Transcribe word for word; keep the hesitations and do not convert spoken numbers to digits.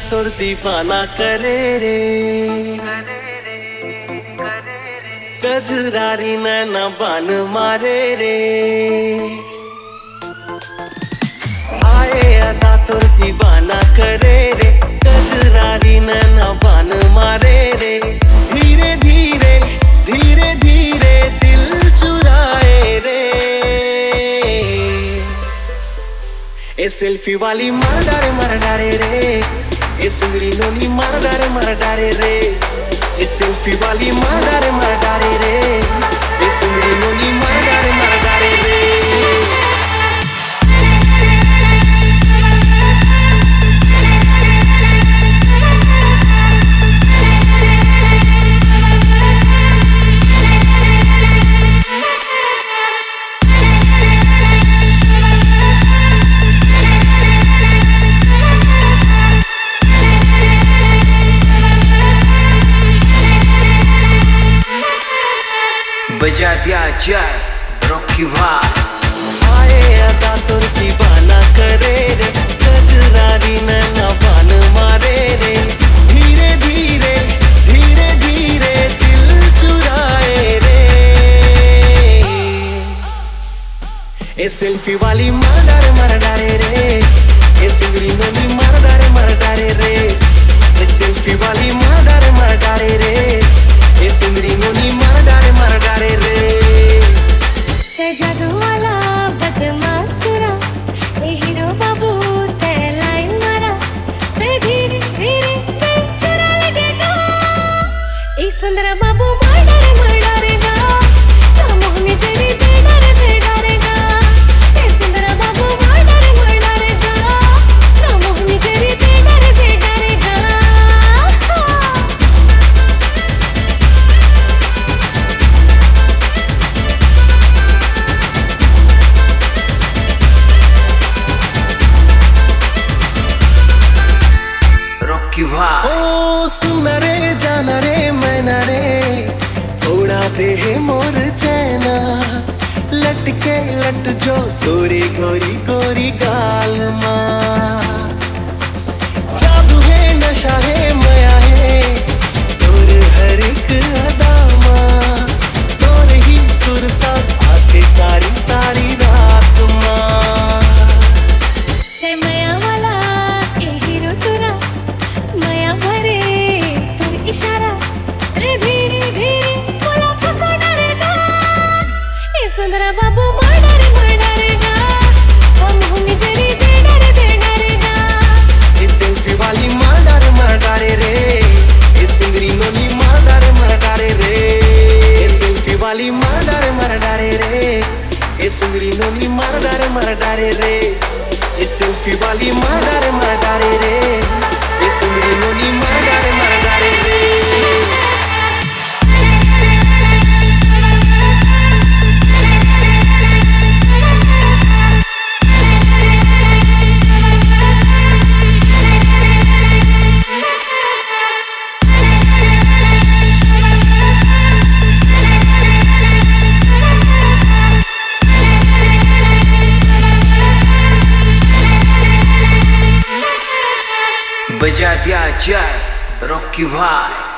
तोर दीवाना करे रे, कजरारी नैना बान मारे रे। आए अदा तोर दीवाना करे रे, कजरारी नैना बान मारे रे। धीरे धीरे धीरे धीरे दिल चुराए रे। ए सेल्फी वाली मर डारे मर डारे रे, ए सुंदरी नोनी मर डारे मर डारे रे। ए सेल्फी वाली मर डारे मर डारे रे, ए सुंदरी नोनी मर डारे मर डारे रे। बजा दिया जाए रॉकी भाई। आए अदा तोर दीवाना करे रे, कजरारी नैना बान मारे रे। धीरे धीरे धीरे धीरे दिल चुराए रे। ए सेल्फी वाली मर डारे मर डारे रे, ए सुंदरी नोनी मर डारे मर डारे रे। ए सेल्फी वाली मर डारे मर डारे रे, ए सुंदरी नोनी मर डारे मर डारे रे। ते जादू वाला बदमाश पूरा, ए हीरो बाबू ते लाइन मारा। ते धीरे धीरे ते चुरा लगेगा, ए सुंदर बाबू मार डारे मार डारेगा। ना मोहनी जरी दे डारे दे डारेगा, ए सुंदर बाबू मार डारे मार डारेगा। ना मोहनी जरी दे डारे दे डारेगा। रॉकी भाई। ओ सुना रे जाना रे मैना रे, उड़ाते हैं मोर चैना। लटके लट जो गोरी गोरी गोरी गाल माँ। जादू है नशा है माया है, तोर हर एक अदा माँ। तोर ही सुरता आते सारी सारी रात माँ। ते माया वाला ए हीरो तुरा, माया भरे तुर इशारा। रे धीरे धीरे बोला फसा डरेगा, ए सुंदर बाबू मार डारे मार डारेगा। हम होंगे जरी दे डारे दे डारेगा। ए सेल्फी वाली मार डारे मार डारे रे, ए सुंदरी नोनी मार डारे मार डारे रे। ए सेल्फी वाली मार डारे मार डारे रे, ए सुंदरी नोनी मार डारे मार डारे रे। ए सेल्फी वाली मार डारे मार डारे रे, ए सुंदरी नोनी मार डारे मार डारे रे। बजा दिया जाए रॉकी भाई।